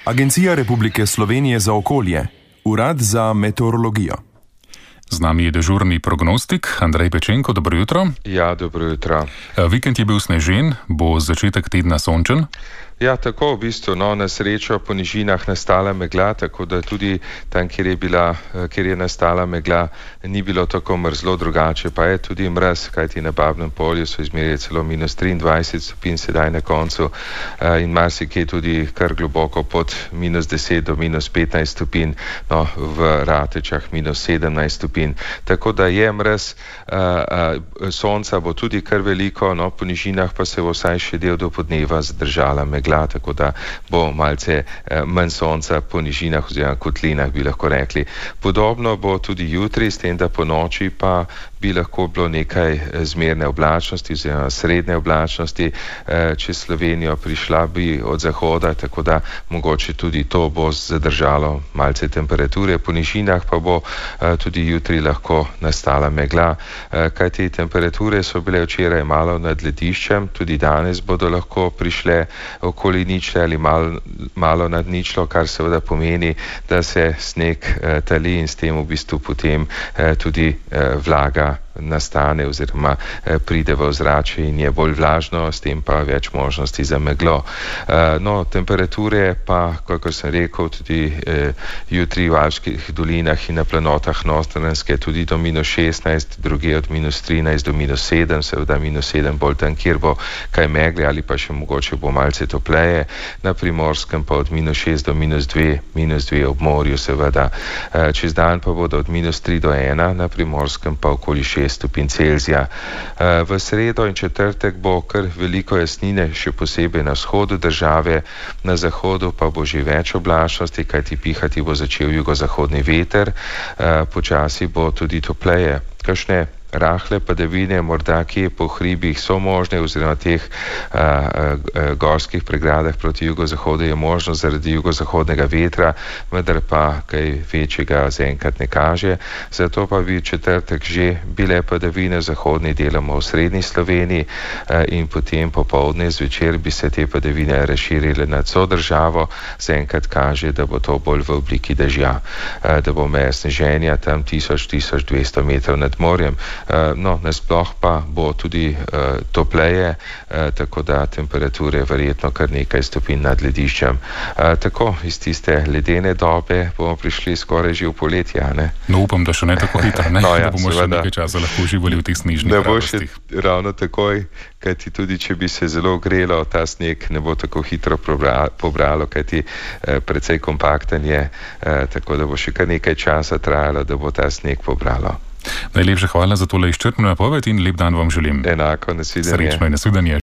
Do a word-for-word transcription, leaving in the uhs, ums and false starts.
Agencija Republike Slovenije za okolje, Urad za meteorologijo. Z nami je dežurni prognostik Andrej Pečenko. Dobro jutro. Ja, dobro jutro. Vikend je bil snežen, bo začetek tedna sončen? Ja, tako v bistvu, no, na srečo po nižinah nastala megla, tako da tudi tam, kjer je bila, kjer je nastala megla, ni bilo tako mrzlo, drugače pa je tudi mraz, kajti na Babnem polju so izmerili celo minus triindvajset stopinj sedaj na koncu in marsikje tudi kar globoko pod minus deset do minus petnajst stopinj, no, v Ratečah minus sedemnajst stopinj. Tako da je mraz, a, a, sonca bo tudi kar veliko, no, po nižinah pa se bo vsaj še del do podneva zadržala megla. Tako da bo malce eh, manj sonca po nižinah oziroma kotlinah, bi lahko rekli. Podobno bo tudi jutri, s tem, da po noči pa bi lahko bilo nekaj zmerne oblačnosti oziroma srednje oblačnosti, eh, čez Slovenijo prišla bi od zahoda, tako da mogoče tudi to bo zadržalo malce temperature. Po nižinah pa bo eh, tudi jutri lahko nastala megla, eh, kajti temperature so bile včeraj malo nad lediščem, tudi danes bodo lahko prišle okoli ničle ali malo, malo nad ničlo, kar seveda pomeni, da se sneg eh, tali in s tem v bistvu potem eh, tudi eh, vlaga nastane oziroma eh, pride v ozračje in je bolj vlažno, s tem pa več možnosti za meglo. Eh, no, temperature pa, kakor sem rekel, tudi eh, jutri v alpskih dolinah in na planotah Notranjske tudi do minus šestnajst, druge od minus trinajst do minus sedem, seveda minus sedem bolj tam, kjer bo kaj megle ali pa še mogoče bo malce topleje, na Primorskem pa od minus šest do minus dve, minus dve ob morju seveda. Eh, čez dan pa bodo od minus tri do ena, na Primorskem pa okoli šest stopinj Celzija. V sredo in četrtek bo kar veliko jasnine, še posebej na vzhodu države, na zahodu pa bo že več oblačnosti, kajti pihati bo začel jugozahodni veter, počasi bo tudi topleje. Kakšne rahle padavine, morda kje po hribih so možne oziroma teh a, a, gorskih pregradah proti jugozahodu je možno zaradi jugozahodnega vetra, vendar pa kaj večjega zaenkrat ne kaže. Zato pa bi četrtek že bile padavine zahodni deloma v srednji Sloveniji a, in potem popoldne zvečer bi se te padavine razširile nad vso državo. Zaenkrat kaže, da bo to bolj v obliki dežja, a, da bo meja sneženja tam tisoč do tisoč dvesto metrov nad morjem. Uh, no, nasploh pa bo tudi uh, topleje, uh, tako da temperature verjetno kar nekaj stopinj nad lediščem. Uh, tako iz tiste ledene dobe bomo prišli skoraj že v poletje, ne? No, upam, da še ne tako hitro, ne? No, ja, da bomo še nekaj časa lahko uživali v teh snežnih ne bo radostih. Še ravno takoj, kajti tudi če bi se zelo grelo, ta sneg ne bo tako hitro pobralo, kajti eh, precej kompakten je, eh, tako da bo še kar nekaj časa trajalo, da bo ta sneg pobralo. Najlepša hvala za tole izčrpno napoved in lep dan vam želim. Enako, nasvidenje. Srečno in nasvidenje.